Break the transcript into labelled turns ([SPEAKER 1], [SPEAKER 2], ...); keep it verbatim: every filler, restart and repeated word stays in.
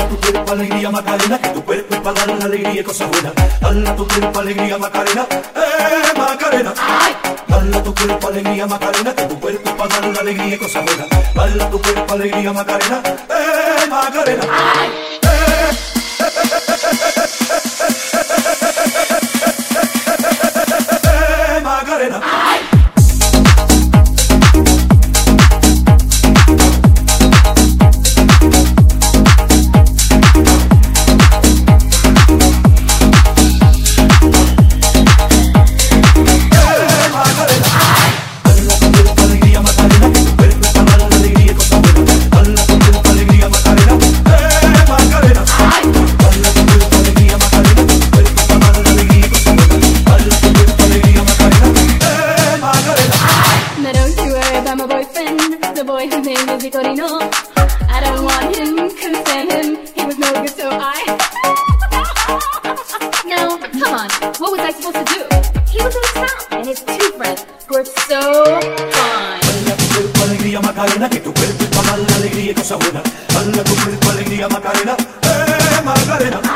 [SPEAKER 1] tu cuerpo alegría Macarena, que tu cuerpo es para dar la alegría y cosas buenas. Dale tu cuerpo alegría Macarena, eh Macarena. Dale tu cuerpo alegría Macarena, que tu cuerpo es para dar la alegría y cosas buenas. Dale tu cuerpo alegría Macarena, eh Macarena. Eh Macarena.
[SPEAKER 2] My boyfriend, the boy whose name is Vitorino. I don't want him, couldn't stand him. He was no good, so I. Now, come on, what was I supposed to do? He was in town, and his two friends were so fine.
[SPEAKER 1] Dale tu cuerpo alegría Macarena, que tu cuerpo es para dar la alegría y cosas buenas. Dale tu cuerpo alegría Macarena, eh Macarena.